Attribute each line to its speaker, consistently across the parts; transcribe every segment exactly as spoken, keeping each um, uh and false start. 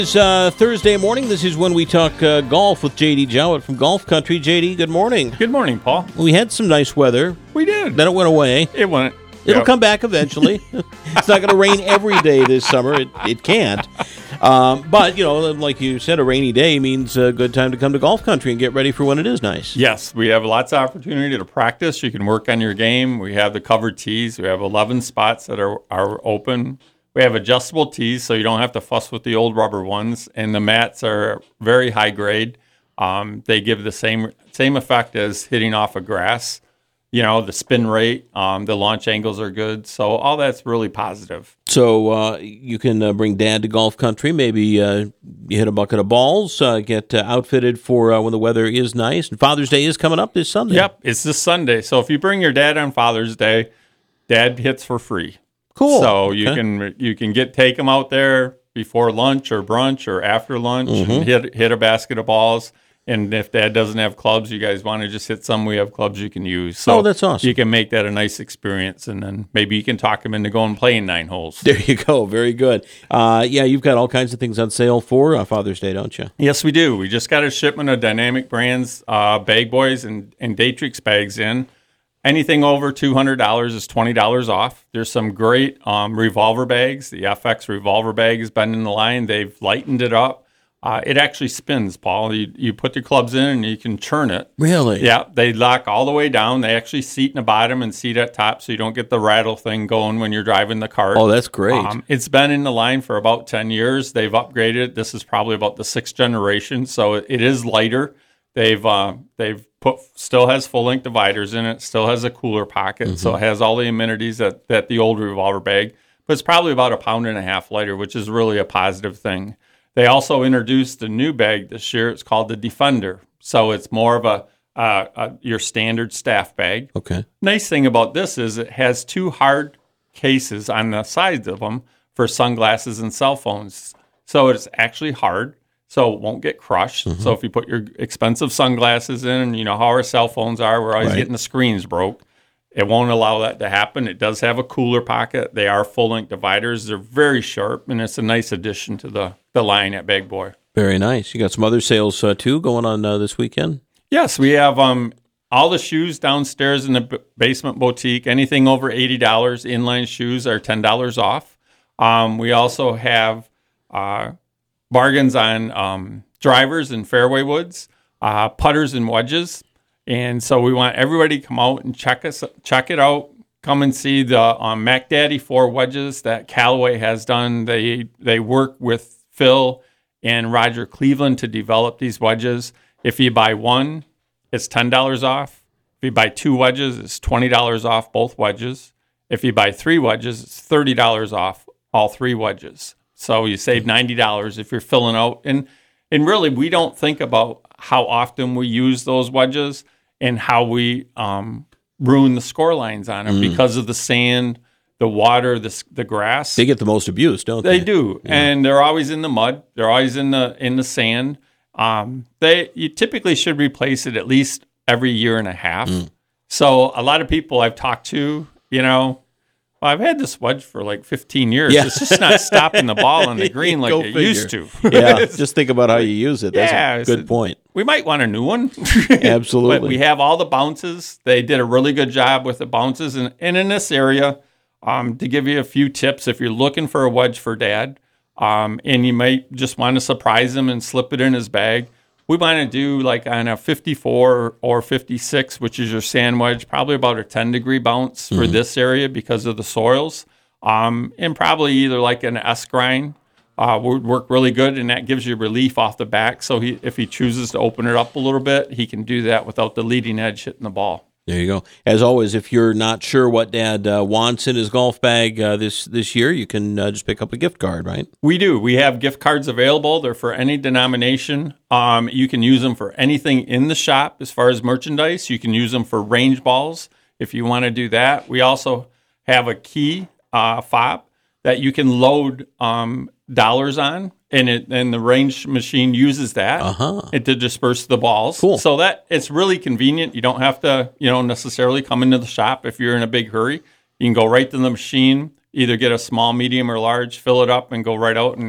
Speaker 1: It's uh, Thursday morning. This is when we talk uh, golf with J D Jowett from Golf Country. J D, good morning.
Speaker 2: Good morning, Paul.
Speaker 1: We had some nice weather.
Speaker 2: We did.
Speaker 1: Then it went away.
Speaker 2: It went.
Speaker 1: It'll
Speaker 2: yep.
Speaker 1: come back eventually. It's not going to rain every day this summer. It, it can't. Um, but, you know, like you said, a rainy day means a good time to come to Golf Country and get ready for when it is nice.
Speaker 2: Yes, we have lots of opportunity to practice. You can work on your game. We have the covered tees. We have eleven spots that are, are open. We have adjustable tees, so you don't have to fuss with the old rubber ones. And the mats are very high grade. Um, they give the same same effect as hitting off of grass. You know, the spin rate, um, the launch angles are good. So all that's really positive.
Speaker 1: So uh, you can uh, bring Dad to Golf Country. Maybe uh, you hit a bucket of balls, uh, get uh, outfitted for uh, when the weather is nice. And Father's Day is coming up this Sunday.
Speaker 2: Yep, it's this Sunday. So if you bring your dad on Father's Day, Dad hits for free.
Speaker 1: Cool.
Speaker 2: So
Speaker 1: okay.
Speaker 2: you can you can get take them out there before lunch or brunch or after lunch
Speaker 1: Mm-hmm.
Speaker 2: and hit hit a basket of balls. And if Dad doesn't have clubs, you guys want to just hit some, we have clubs you can use. So
Speaker 1: oh, that's awesome.
Speaker 2: You can make that a nice experience, and then maybe you can talk him into going playing nine holes.
Speaker 1: There you go. Very good. Uh, yeah, you've got all kinds of things on sale for uh, Father's Day, don't you?
Speaker 2: Yes, we do. We just got a shipment of Dynamic Brands uh, Bag Boys and, and Datrix bags in. Anything over two hundred dollars is twenty dollars off. There's some great um, revolver bags. The F X revolver bag has been in the line. They've lightened it up. Uh, it actually spins, Paul. You, you put your clubs in and you can churn it.
Speaker 1: Really?
Speaker 2: Yeah. They lock all the way down. They actually seat in the bottom and seat at top so you don't get the rattle thing going when you're driving the cart.
Speaker 1: Oh, that's great.
Speaker 2: Um, it's been in the line for about ten years. They've upgraded it. This is probably about the sixth generation, so it, it is lighter. They've uh, they've put still has full length dividers in it. Still has a cooler pocket, mm-hmm. so it has all the amenities that, that the old revolver bag. But it's probably about a pound and a half lighter, which is really a positive thing. They also introduced a new bag this year. It's called the Defender, so it's more of a, uh, a your standard staff bag.
Speaker 1: Okay.
Speaker 2: Nice thing about this is it has two hard cases on the sides of them for sunglasses and cell phones. So it's actually hard, so it won't get crushed. Mm-hmm. So if you put your expensive sunglasses in, you know how our cell phones are, we're always
Speaker 1: right.
Speaker 2: getting the screens broke. It won't allow that to happen. It does have a cooler pocket. They are full-length dividers. They're very sharp, and it's a nice addition to the, the line at Bag Boy.
Speaker 1: Very nice. You got some other sales, uh, too, going on uh, this weekend?
Speaker 2: Yes, we have um, all the shoes downstairs in the b- basement boutique. Anything over eighty dollars, inline shoes are ten dollars off. Um, we also have uh, bargains on um, drivers and fairway woods, uh, putters and wedges. And so we want everybody to come out and check us, check it out. Come and see the um, Mac Daddy four wedges that Callaway has done. They they work with Phil and Roger Cleveland to develop these wedges. If you buy one, it's ten dollars off. If you buy two wedges, it's twenty dollars off both wedges. If you buy three wedges, it's thirty dollars off all three wedges. So you save ninety dollars if you're filling out. And and really, we don't think about how often we use those wedges and how we um, ruin the score lines on them mm. because of the sand, the water, the the grass.
Speaker 1: They get the most abuse, don't they?
Speaker 2: They do, yeah. And they're always in the mud. They're always in the in the sand. Um, they you typically should replace it at least every year and a half. Mm. So a lot of people I've talked to, you know, well, I've had this wedge for like fifteen years. Yeah. It's just not stopping the ball on the green like it figure. used to.
Speaker 1: Yeah, just think about how you use it. That's yeah, a good point.
Speaker 2: We might want a new one.
Speaker 1: Absolutely.
Speaker 2: But we have all the bounces. They did a really good job with the bounces. And, and in this area, um, to give you a few tips, if you're looking for a wedge for Dad, um, and you might just want to surprise him and slip it in his bag, we want to do like on a fifty-four or fifty-six, which is your sand wedge, probably about a ten-degree bounce for mm-hmm. this area because of the soils, um, and probably either like an S-grind. Uh, would work really good, and that gives you relief off the back. So he, if he chooses to open it up a little bit, he can do that without the leading edge hitting the ball.
Speaker 1: There you go. As always, if you're not sure what Dad uh, wants in his golf bag uh, this this year, you can uh, just pick up a gift card, right?
Speaker 2: We do. We have gift cards available. They're for any denomination. Um, you can use them for anything in the shop as far as merchandise. You can use them for range balls if you want to do that. We also have a key uh, fob that you can load um, dollars on, and it and the range machine uses that
Speaker 1: uh-huh.
Speaker 2: it to disperse the balls.
Speaker 1: Cool.
Speaker 2: So that it's really convenient. You don't have to, you know, necessarily come into the shop if you're in a big hurry. You can go right to the machine, either get a small, medium, or large, fill it up, and go right out and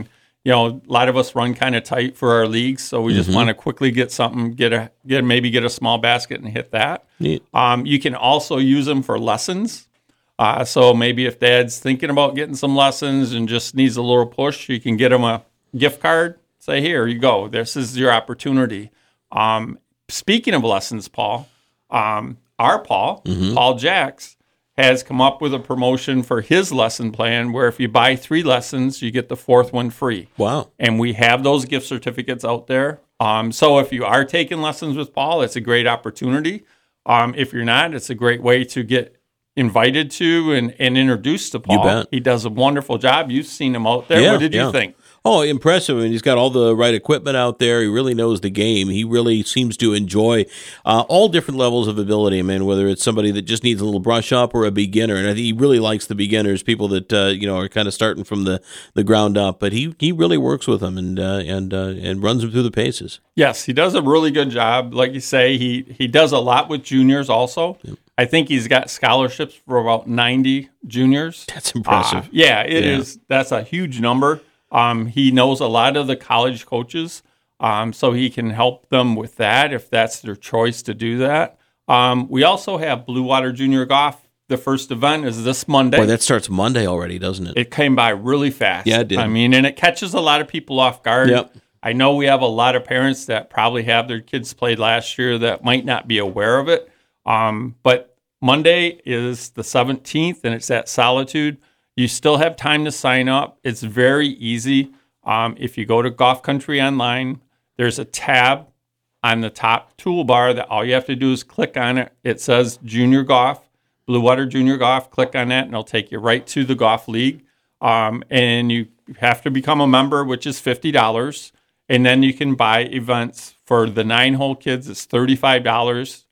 Speaker 2: you know, a lot of us run kind of tight for our leagues, so we just mm-hmm. want to quickly get something, get a get maybe get a small basket and hit that.
Speaker 1: Neat.
Speaker 2: Um, you can also use them for lessons. Uh, so maybe if Dad's thinking about getting some lessons and just needs a little push, you can get him a gift card. Say, here you go. This is your opportunity. Um, speaking of lessons, Paul, um, our Paul, mm-hmm. Paul Jacks, has come up with a promotion for his lesson plan where if you buy three lessons, you get the fourth one free.
Speaker 1: Wow.
Speaker 2: And we have those gift certificates out there. Um, so if you are taking lessons with Paul, it's a great opportunity. Um, if you're not, it's a great way to get invited to and, and introduced to Paul.
Speaker 1: You bet.
Speaker 2: He does a wonderful job. You've seen him out there.
Speaker 1: Yeah,
Speaker 2: what did
Speaker 1: yeah.
Speaker 2: you think?
Speaker 1: Oh, impressive. And he's got all the right equipment out there. He really knows the game. He really seems to enjoy uh, all different levels of ability. I mean, whether it's somebody that just needs a little brush up or a beginner. And I think he really likes the beginners, people that, uh, you know, are kind of starting from the, the ground up. But he, he really works with them and uh, and uh, and runs them through the paces.
Speaker 2: Yes, he does a really good job. Like you say, he, he does a lot with juniors also. Yep. I think he's got scholarships for about ninety juniors.
Speaker 1: That's impressive.
Speaker 2: Uh, yeah, it yeah. is. That's a huge number. Um, he knows a lot of the college coaches, um, so he can help them with that if that's their choice to do that. Um, we also have Blue Water Junior Golf. The first event is this Monday.
Speaker 1: Boy, that starts Monday already, doesn't it?
Speaker 2: It came by really fast.
Speaker 1: Yeah, it did.
Speaker 2: I mean, and it catches a lot of people off guard.
Speaker 1: Yep.
Speaker 2: I know we have a lot of parents that probably have their kids played last year that might not be aware of it. Um, but Monday is the seventeenth, and it's at Solitude. You still have time to sign up. It's very easy. Um, if you go to Golf Country Online, there's a tab on the top toolbar that all you have to do is click on it. It says Junior Golf, Blue Water Junior Golf. Click on that, and it'll take you right to the golf league. Um, and you have to become a member, which is fifty dollars. And then you can buy events. For the nine-hole kids, it's thirty-five dollars.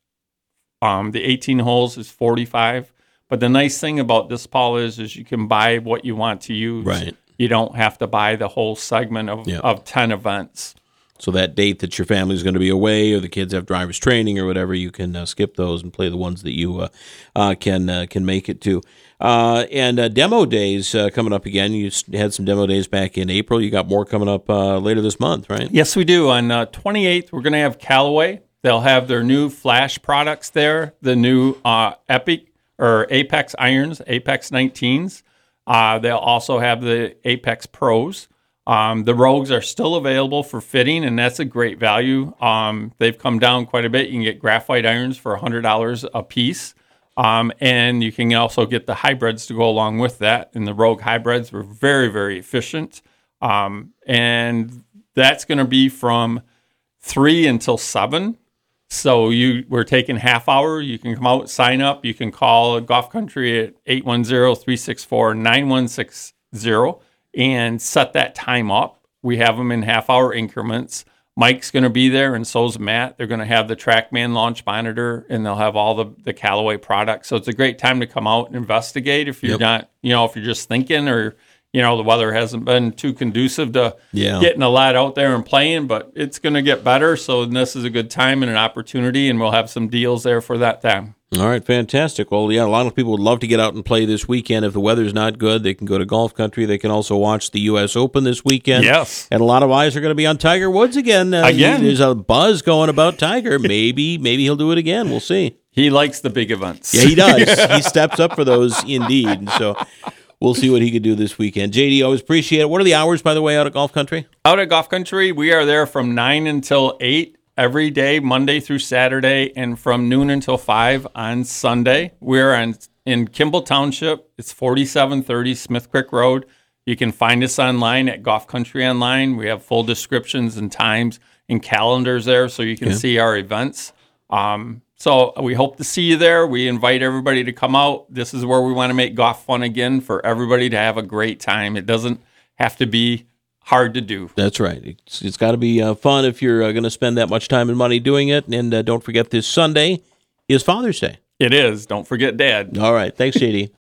Speaker 2: Um, the eighteen holes is forty-five dollars. But the nice thing about this, Paul, is, is you can buy what you want to use.
Speaker 1: Right.
Speaker 2: You don't have to buy the whole segment of,
Speaker 1: yep.
Speaker 2: of ten events.
Speaker 1: So that date that your family's going to be away or the kids have driver's training or whatever, you can uh, skip those and play the ones that you uh, uh, can uh, can make it to. Uh, and uh, demo days uh, coming up again. You had some demo days back in April. You got more coming up uh, later this month, right?
Speaker 2: Yes, we do. On uh, twenty-eighth, we're going to have Callaway. They'll have their new Flash products there, the new uh, Epic or Apex irons, Apex nineteens. Uh, they'll also have the Apex Pros. Um, the Rogues are still available for fitting, and that's a great value. Um, they've come down quite a bit. You can get graphite irons for one hundred dollars a piece. Um, and you can also get the hybrids to go along with that. And the Rogue hybrids were very, very efficient. Um, and that's going to be from three until seven. So you we're taking half hour. You can come out, sign up. You can call Golf Country at eight one zero, three six four, nine one six zero and set that time up. We have them in half hour increments. Mike's going to be there, and so's Matt. They're going to have the TrackMan launch monitor, and they'll have all the, the Callaway products. So it's a great time to come out and investigate if you're yep. not, you know, if you're just thinking or, you know, the weather hasn't been too conducive to
Speaker 1: yeah.
Speaker 2: getting a lot out there and playing, but it's going to get better. So this is a good time and an opportunity, and we'll have some deals there for that time.
Speaker 1: All right, fantastic. Well, yeah, a lot of people would love to get out and play this weekend. If the weather's not good, they can go to Golf Country. They can also watch the U S Open this weekend.
Speaker 2: Yes.
Speaker 1: And a lot of eyes are going to be on Tiger Woods again. Uh,
Speaker 2: again.
Speaker 1: There's a buzz going about Tiger. Maybe maybe he'll do it again. We'll see.
Speaker 2: He likes the big events.
Speaker 1: Yeah, he does. He steps up for those indeed. And so we'll see what he could do this weekend. J D, always appreciate it. What are the hours, by the way, out at Golf Country?
Speaker 2: Out at Golf Country, we are there from nine until eight. Every day, Monday through Saturday, and from noon until five on Sunday. We're in, in Kimball Township. It's forty-seven thirty Smith Creek Road. You can find us online at Golf Country Online. We have full descriptions and times and calendars there so you can yeah. see our events. Um, so we hope to see you there. We invite everybody to come out. This is where we want to make golf fun again for everybody to have a great time. It doesn't have to be hard to do.
Speaker 1: That's right. It's, it's got to be uh, fun if you're uh, going to spend that much time and money doing it. And uh, don't forget, this Sunday is Father's Day.
Speaker 2: It is. Don't forget Dad.
Speaker 1: All right. Thanks, J D.